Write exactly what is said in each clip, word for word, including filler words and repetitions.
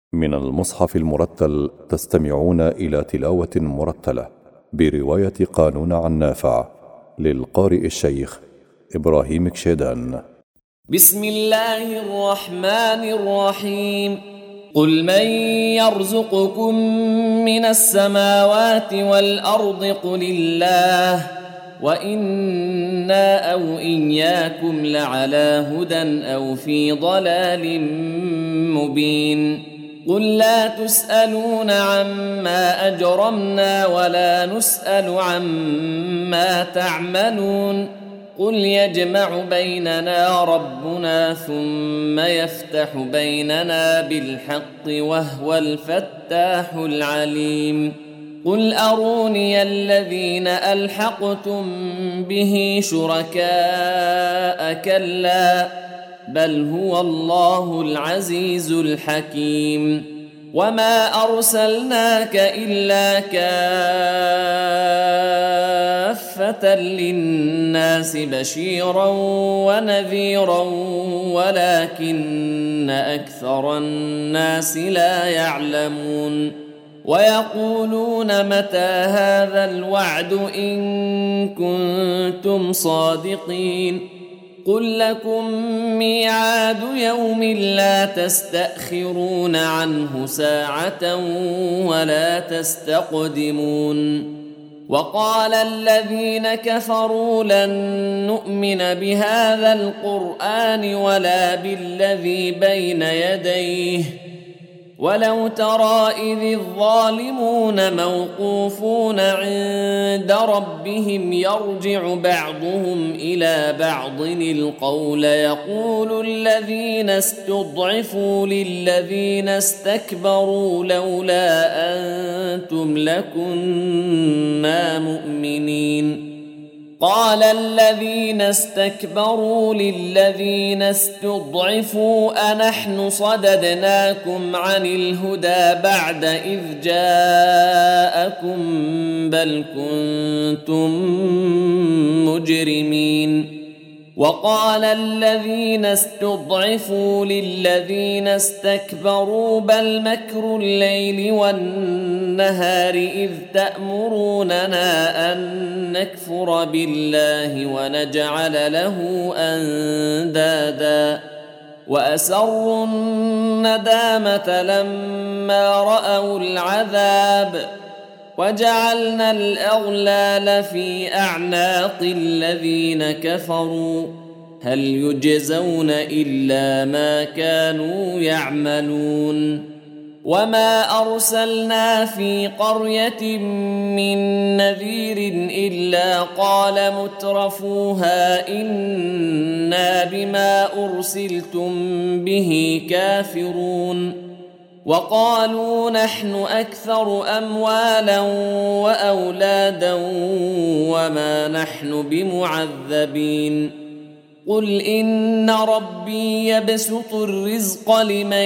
من المصحف المرتل تستمعون إلى تلاوة مرتلة برواية قانون عن نافع للقارئ الشيخ إبراهيم كشيدان. بسم الله الرحمن الرحيم. قل من يرزقكم من السماوات والأرض قل الله وإنا أو إياكم لعلى هدى أو في ضلال مبين. قل لا تسألون عما أجرمنا ولا نسأل عما تعملون. قل يجمع بيننا ربنا ثم يفتح بيننا بالحق وهو الفتاح العليم. قل أروني الذين ألحقتم به شركاء كلا بل هو الله العزيز الحكيم. وما أرسلناك إلا كافة للناس بشيرا ونذيرا ولكن أكثر الناس لا يعلمون. ويقولون متى هذا الوعد إن كنتم صادقين. قل لكم ميعاد يوم لا تستأخرون عنه ساعة ولا تستقدمون. وقال الذين كفروا لن نؤمن بهذا القرآن ولا بالذي بين يديه ولو ترى إذ الظالمون موقوفون عند ربهم يرجع بعضهم إلى بعض القول يقول الذين استضعفوا للذين استكبروا لولا أنتم لكنا مؤمنين. قال الذين استكبروا للذين استضعفوا أنحن صددناكم عن الهدى بعد إذ جاءكم بل كنتم مجرمين. وقال الذين استضعفوا للذين استكبروا بل مكر الليل والنهار إذ تأمروننا أن نكفر بالله ونجعل له أندادا وأسروا الندامة لما رأوا العذاب وجعلنا الأغلال في أعناق الذين كفروا هل يجزون إلا ما كانوا يعملون. وما أرسلنا في قرية من نذير إلا قال مترفوها إنا بما أرسلتم به كافرون. وقالوا نحن أكثر أموالا وأولادا وما نحن بمعذبين. قل إن ربي يبسط الرزق لمن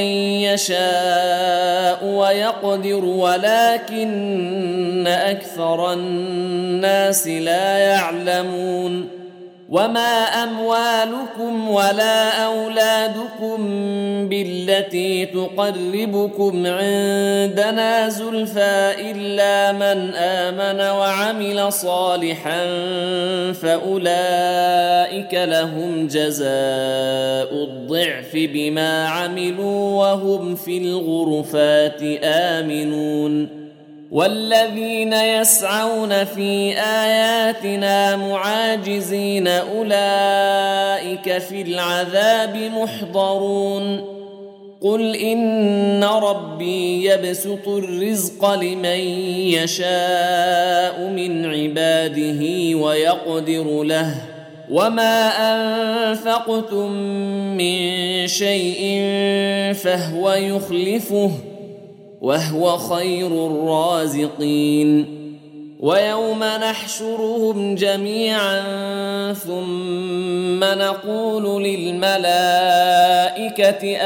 يشاء ويقدر ولكن أكثر الناس لا يعلمون. وما أموالكم ولا أولادكم بالتي تقربكم عندنا زلفى إلا من آمن وعمل صالحا فأولئك لهم جزاء الضعف بما عملوا وهم في الغرفات آمنون. والذين يسعون في آياتنا معاجزين أولئك في العذاب محضرون. قل إن ربي يبسط الرزق لمن يشاء من عباده ويقدر له وما أنفقتم من شيء فهو يخلفه وهو خير الرازقين. ويوم نحشرهم جميعا ثم نقول للملائكة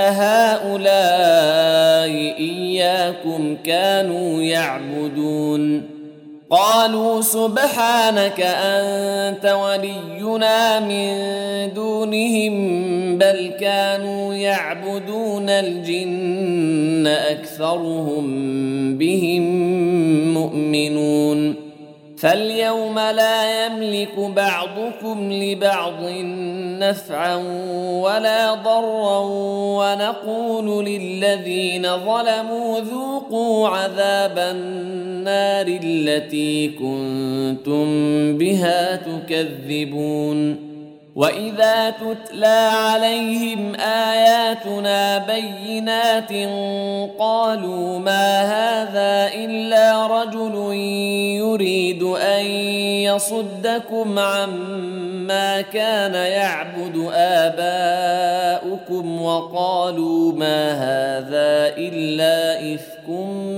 أهؤلاء إياكم كانوا يعبدون قالوا سبحانك أنت ولينا من دونهم بل كانوا يعبدون الجن أكثرهم بهم مؤمنون فاليوم لا يملك بعضكم لبعض نفعا ولا ضرا ونقول للذين ظلموا ذوقوا عذاب النار التي كنتم بها تكذبون وإذا تتلى عليهم آياتنا بينات قالوا ما هذا إلا رجل يريد أن يصدكم عما كان يعبد آباؤكم وقالوا ما هذا إلا إفك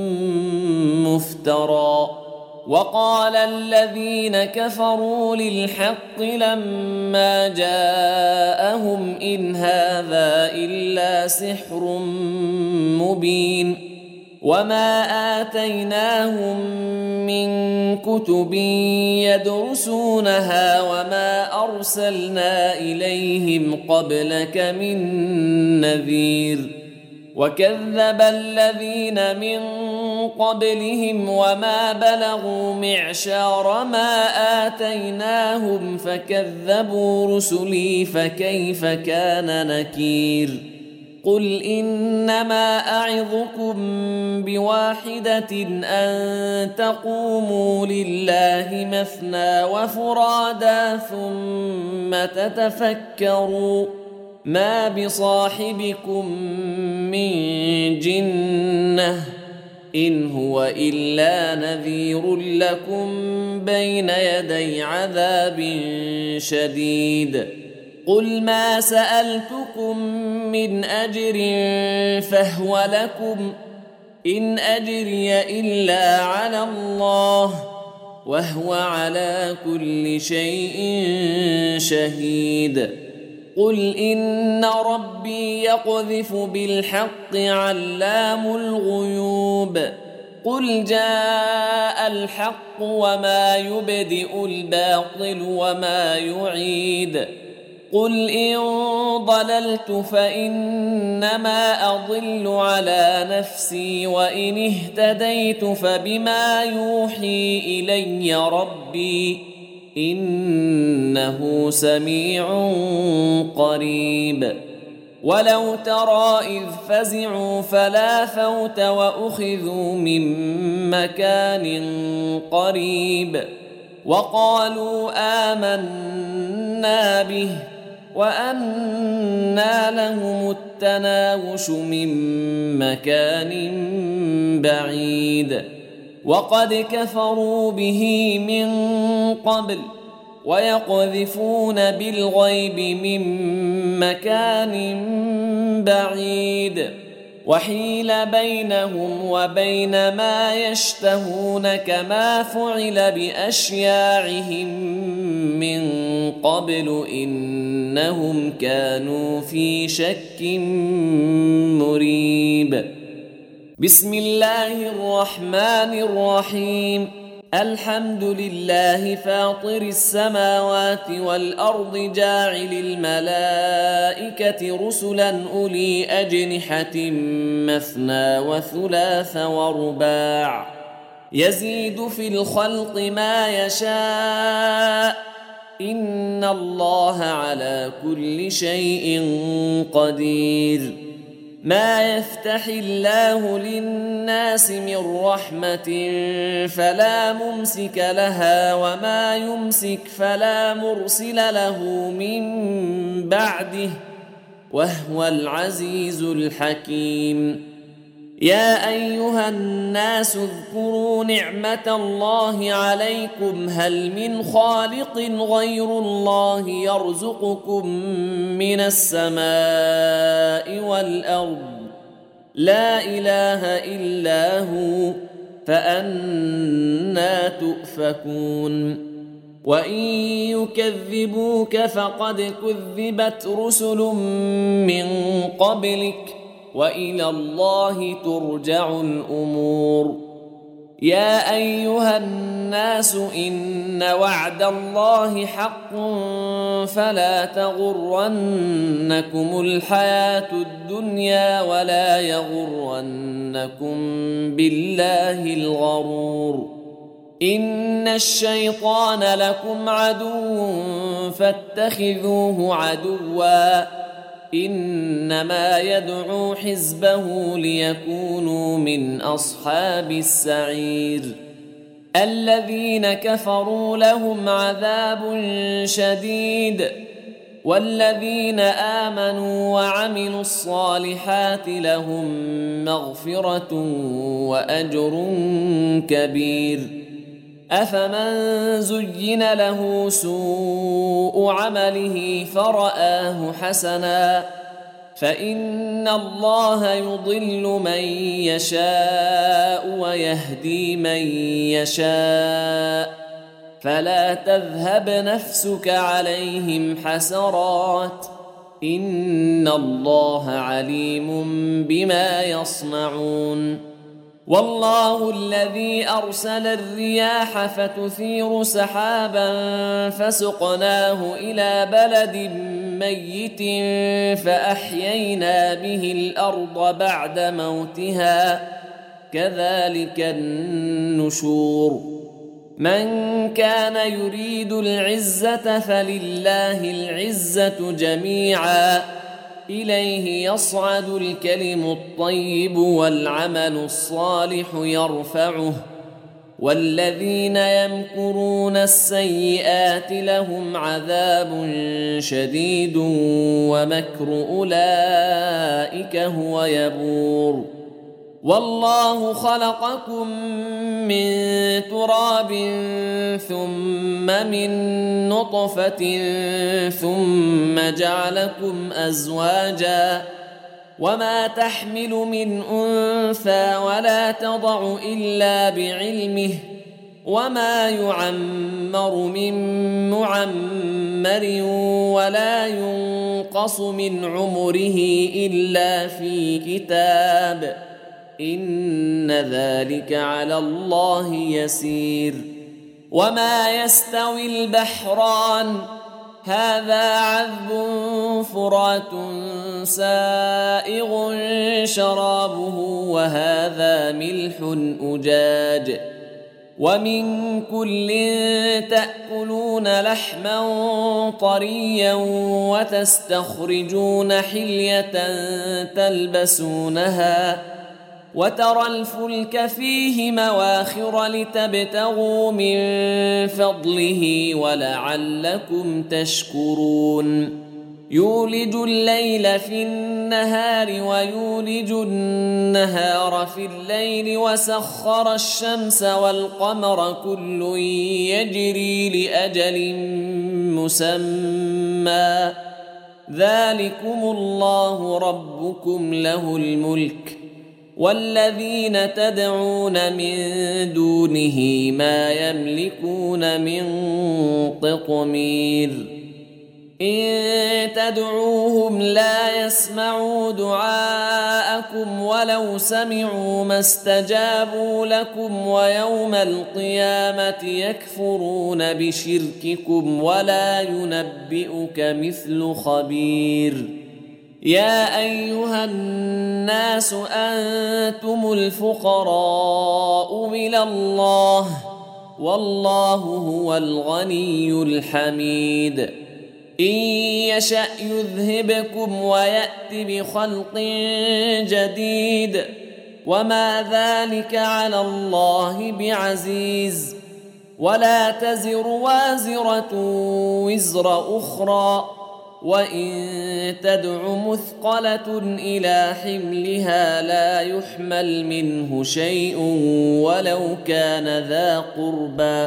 مفترى وقال الذين كفروا للحق لما جاءهم إن هذا إلا سحر مبين وما آتيناهم من كتب يدرسونها وما أرسلنا إليهم قبلك من نذير وكذب الذين من قبلهم وما بلغوا معشار ما آتيناهم فكذبوا رسلي فكيف كان نكير قل إنما أعظكم بواحدة أن تقوموا لله مثنى وفرادا ثم تتفكروا ما بصاحبكم من جنة إن هو إلا نذير لكم بين يدي عذاب شديد قل ما سألتكم من أجر فهو لكم إن أجري إلا على الله وهو على كل شيء شهيد قل إن ربي يقذف بالحق علام الغيوب قل جاء الحق وما يبدئ الباطل وما يعيد قل إن ضللت فإنما أضل على نفسي وإن اهتديت فبما يوحي إلي ربي إنه سميع قريب ولو ترى إذ فزعوا فلا فوت وأخذوا من مكان قريب وقالوا آمنا به وأنى لهم التناوش من مكان بعيد وقد كفروا به من قبل ويقذفون بالغيب من مكان بعيد وحيل بينهم وبين ما يشتهون كما فعل بأشياعهم من قبل إنهم كانوا في شك مريب بسم الله الرحمن الرحيم الحمد لله فاطر السماوات والأرض جاعل الملائكة رسلا أولي أجنحة مثنى وثلاث ورباع يزيد في الخلق ما يشاء إن الله على كل شيء قدير ما يفتح الله للناس من رحمة فلا ممسك لها وما يمسك فلا مرسل له من بعده وهو العزيز الحكيم يا أيها الناس اذكروا نعمة الله عليكم هل من خالق غير الله يرزقكم من السماء والأرض لا إله إلا هو فأنى تؤفكون وإن يكذبوك فقد كذبت رسل من قبلك وإلى الله ترجع الأمور يا أيها الناس إن وعد الله حق فلا تغرنكم الحياة الدنيا ولا يغرنكم بالله الغرور إن الشيطان لكم عدو فاتخذوه عدوا إنما يدعو حزبه ليكونوا من أصحاب السعير الذين كفروا لهم عذاب شديد والذين آمنوا وعملوا الصالحات لهم مغفرة وأجر كبير أفمن زين له سوء عمله فرآه حسنا فإن الله يضل من يشاء ويهدي من يشاء فلا تذهب نفسك عليهم حسرات إن الله عليم بما يصنعون والله الذي أرسل الرياح فتثير سحابا فسقناه إلى بلد ميت فأحيينا به الأرض بعد موتها كذلك النشور من كان يريد العزة فلله العزة جميعا إليه يصعد الكلم الطيب والعمل الصالح يرفعه والذين يمكرون السيئات لهم عذاب شديد ومكر أولئك هو يبور والله خلقكم من تراب ثم من نطفة ثم جعلكم أزواجا وما تحمل من أنثى ولا تضع إلا بعلمه وما يعمر من معمر ولا ينقص من عمره إلا في كتاب إن ذلك على الله يسير وما يستوي البحران هذا عذب فرات سائغ شرابه وهذا ملح أجاج ومن كل تأكلون لحما طريا وتستخرجون حلية تلبسونها وترى الفلك فيه مواخر لتبتغوا من فضله ولعلكم تشكرون يولج الليل في النهار ويولج النهار في الليل وسخر الشمس والقمر كل يجري لأجل مسمى ذلكم الله ربكم له الملك والذين تدعون من دونه ما يملكون من قطمير إن تدعوهم لا يسمعوا دعاءكم ولو سمعوا ما استجابوا لكم ويوم القيامة يكفرون بشرككم ولا ينبئك مثل خبير يا أيها الناس أنتم الفقراء إلى الله والله هو الغني الحميد إن يشأ يذهبكم ويأت بخلق جديد وما ذلك على الله بعزيز ولا تزر وازرة وزر أخرى وإن تدع مثقلة إلى حملها لا يحمل منه شيء ولو كان ذا قربى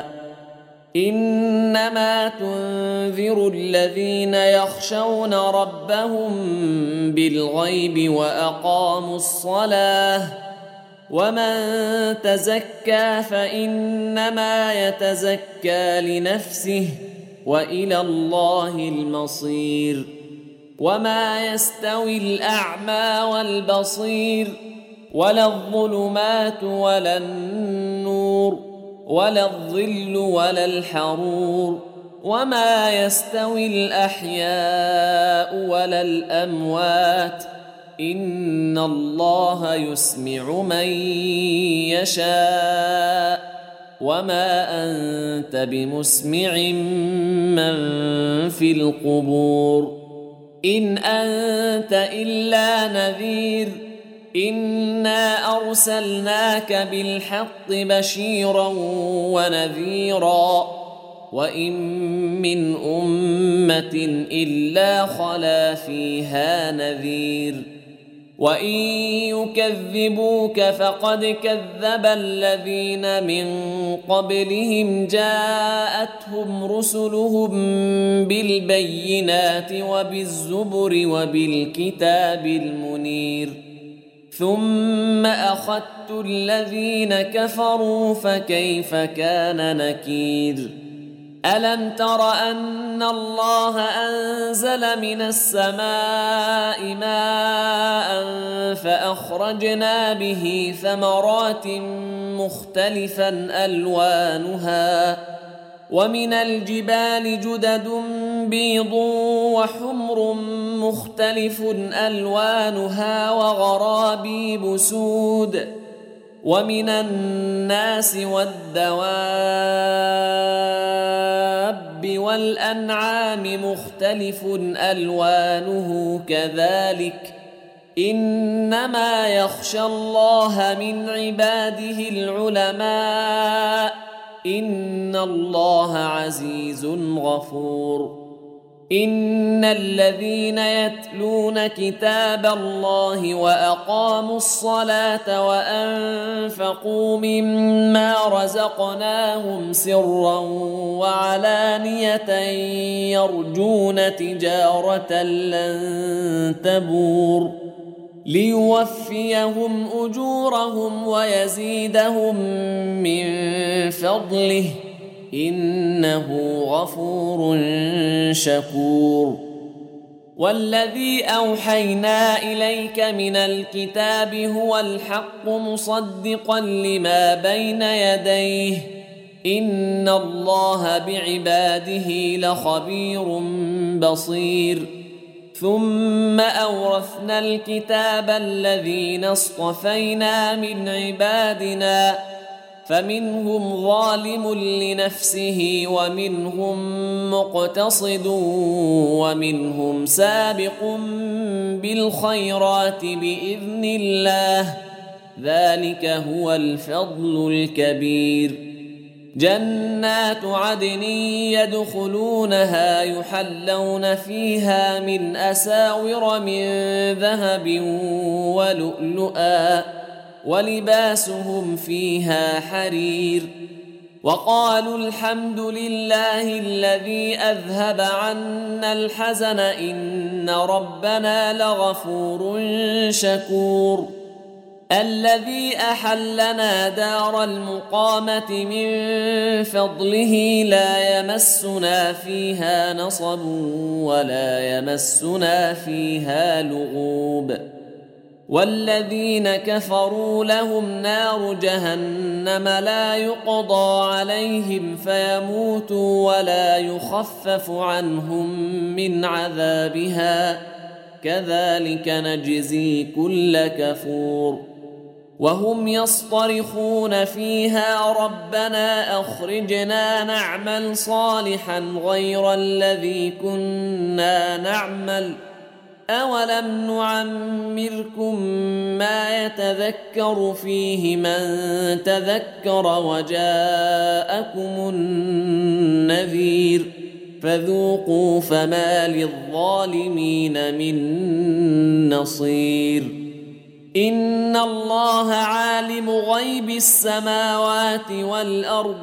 إنما تنذر الذين يخشون ربهم بالغيب وأقاموا الصلاة ومن تزكى فإنما يتزكى لنفسه وإلى الله المصير وما يستوي الأعمى والبصير ولا الظلمات ولا النور ولا الظل ولا الحرور وما يستوي الأحياء ولا الأموات إن الله يسمع من يشاء وما أنت بمسمع من في القبور إن أنت إلا نذير إنا أرسلناك بالحق بشيرا ونذيرا وإن من أمة إلا خلا فيها نذير وإن يكذبوك فقد كذب الذين من قبلهم جاءتهم رسلهم بالبينات وبالزبر وبالكتاب المنير ثم أخذت الذين كفروا فكيف كان نكير ألم تر أن الله أنزل من السماء ماء فأخرجنا به ثمرات مختلفا ألوانها ومن الجبال جدد بيض وحمر مختلف ألوانها وغرابيب سود ومن الناس والدواب والأنعام مختلف ألوانه كذلك إنما يخشى الله من عباده العلماء إن الله عزيز غفور إن الذين يتلون كتاب الله وأقاموا الصلاة وأنفقوا مما رزقناهم سرا وعلانية يرجون تجارة لن تبور ليوفيهم أجورهم ويزيدهم من فضله إنه غفور شكور والذي أوحينا إليك من الكتاب هو الحق مصدقا لما بين يديه إن الله بعباده لخبير بصير ثم أورثنا الكتاب الذين اصطفينا من عبادنا فمنهم ظالم لنفسه ومنهم مقتصد ومنهم سابق بالخيرات بإذن الله ذلك هو الفضل الكبير جنات عدن يدخلونها يحلون فيها من أساور من ذهب ولؤلؤا ولباسهم فيها حرير وقالوا الحمد لله الذي أذهب عنا الحزن إن ربنا لغفور شكور الذي أحلنا دار المقامة من فضله لا يمسنا فيها نصب ولا يمسنا فيها لغوب والذين كفروا لهم نار جهنم لا يقضى عليهم فيموتوا ولا يخفف عنهم من عذابها كذلك نجزي كل كفور وهم يصطرخون فيها ربنا أخرجنا نعمل صالحا غير الذي كنا نعمل أولم نعمركم ما يتذكر فيه من تذكر وجاءكم النذير فذوقوا فما للظالمين من نصير إن الله عالم غيب السماوات والأرض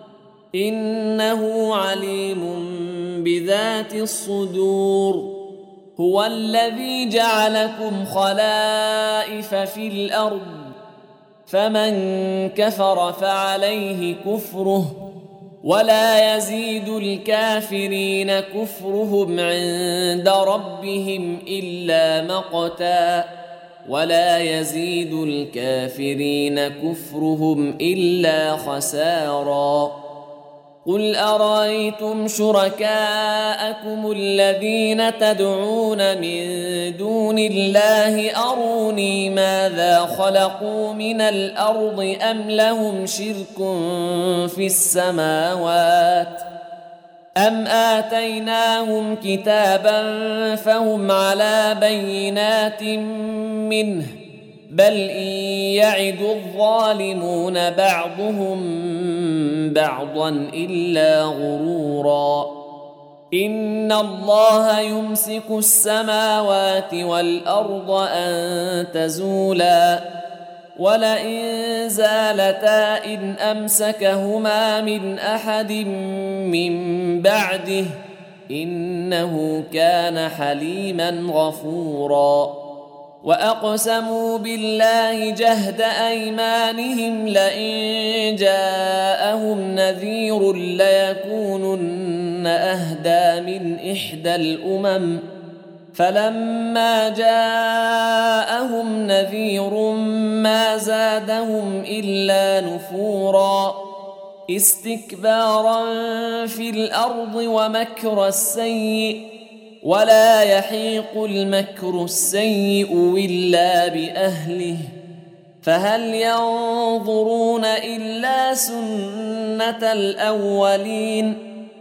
إنه عليم بذات الصدور هو الذي جعلكم خلائف في الأرض فمن كفر فعليه كفره ولا يزيد الكافرين كفرهم عند ربهم إلا مقتا ولا يزيد الكافرين كفرهم إلا خسارا. قل أرأيتم شركاءكم الذين تدعون من دون الله أروني ماذا خلقوا من الأرض أم لهم شرك في السماوات أم آتيناهم كتابا فهم على بينات منه بل إن يعد الظالمون بعضهم بعضا إلا غرورا. إن الله يمسك السماوات والأرض أن تزولا ولئن زالتا إن أمسكهما من أحد من بعده إنه كان حليما غفورا. وأقسموا بالله جهد أيمانهم لئن جاءهم نذير ليكونن أهدى من إحدى الأمم فلما جاءهم نذير ما زادهم إلا نفورا استكبارا في الأرض ومكر السيء ولا يحيق المكر السيء إلا بأهله فهل ينظرون إلا سنة الأولين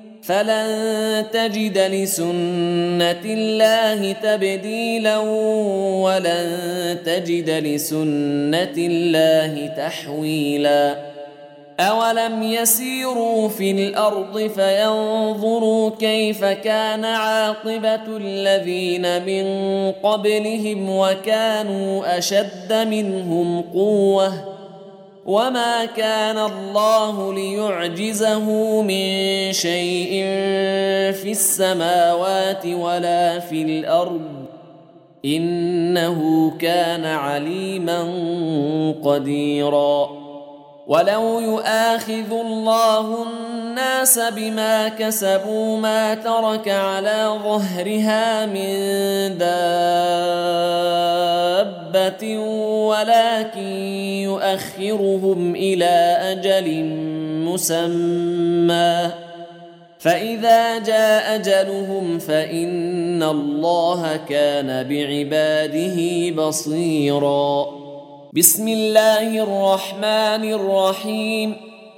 فلن تجد لسنة الله تبديلا ولن تجد لسنة الله تحويلا. أولم يسيروا في الأرض فينظروا كيف كان عاقبة الذين من قبلهم وكانوا أشد منهم قوة وما كان الله ليعجزه من شيء في السماوات ولا في الأرض إنه كان عليما قديرا. ولو يؤاخذ الله الناس بما كسبوا ما ترك على ظهرها من دابة ولكن يؤخرهم إلى أجل مسمى فإذا جاء أجلهم فإن الله كان بعباده بصيرا. بسم الله الرحمن الرحيم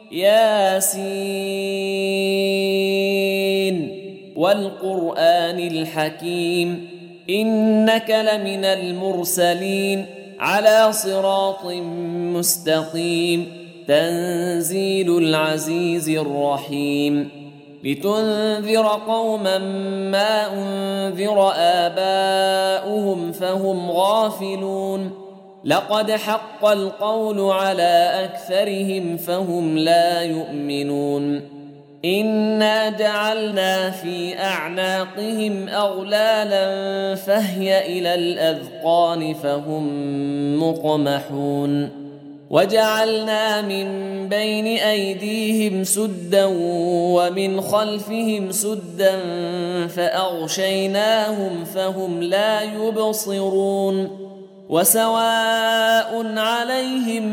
ياسين والقرآن الحكيم إنك لمن المرسلين على صراط مستقيم تنزيل العزيز الرحيم لتنذر قوما ما أنذر آباؤهم فهم غافلون لقد حق القول على أكثرهم فهم لا يؤمنون إنا جعلنا في أعناقهم أغلالا فهي إلى الأذقان فهم مقمحون وجعلنا من بين أيديهم سدا ومن خلفهم سدا فأغشيناهم فهم لا يبصرون وسواء عليهم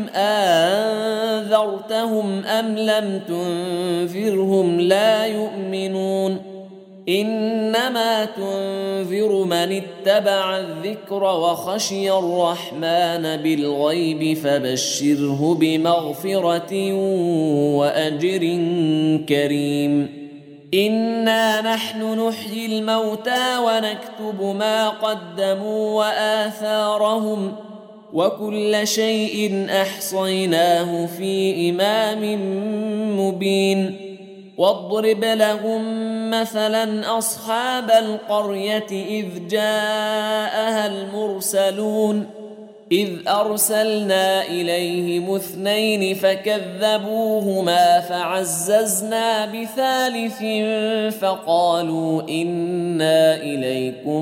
أنذرتهم أم لم تنذرهم لا يؤمنون إنما تنذر من اتبع الذكر وخشي الرحمن بالغيب فبشره بمغفرة وأجر كريم. إنا نحن نحيي الموتى ونكتب ما قدموا وآثارهم وكل شيء أحصيناه في إمام مبين. واضرب لهم مثلا أصحاب القرية إذ جاءها المرسلون إذ أرسلنا إليهم اثنين فكذبوهما فعززنا بثالث فقالوا إنا إليكم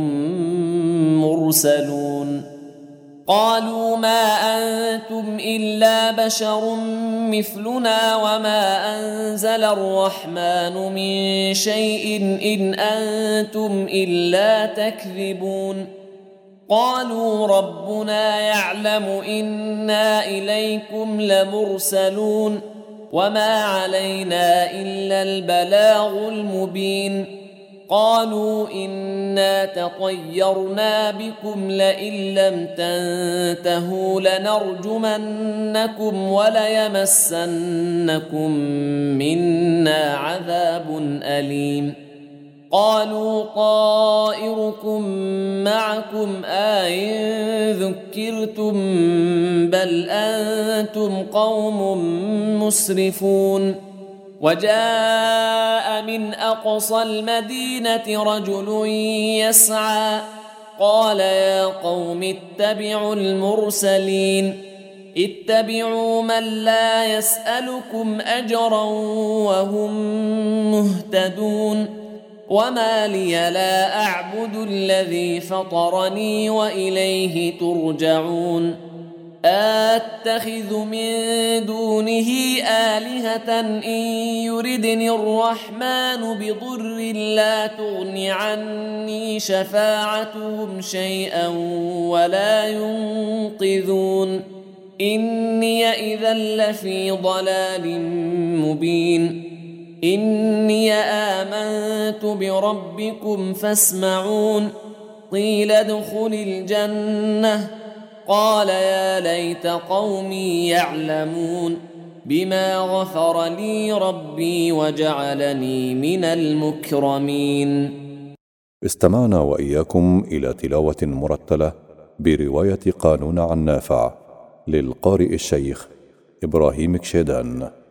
مرسلون قالوا ما أنتم إلا بشر مثلنا وما أنزل الرحمن من شيء إن أنتم إلا تكذبون قالوا ربنا يعلم إنا إليكم لمرسلون وما علينا إلا البلاغ المبين قالوا إنا تطيرنا بكم لئن لم تنتهوا لنرجمنكم وليمسنكم منا عذاب أليم قالوا طائركم معكم أئن ذكرتم بل أنتم قوم مسرفون وجاء من أقصى المدينة رجل يسعى قال يا قوم اتبعوا المرسلين اتبعوا من لا يسألكم أجرا وهم مهتدون وما لي لا أعبد الذي فطرني وإليه ترجعون أتخذ من دونه آلهة إن يردني الرحمن بضر لا تغن عني شفاعتهم شيئا ولا ينقذون إني إذا لفي ضلال مبين إني آمنت بربكم فاسمعون قيل ادخل الجنة قال يا ليت قومي يعلمون بما غفر لي ربي وجعلني من المكرمين. استمعنا وإياكم إلى تلاوة مرتلة برواية قانون عن نافع للقارئ الشيخ إبراهيم كشيدان.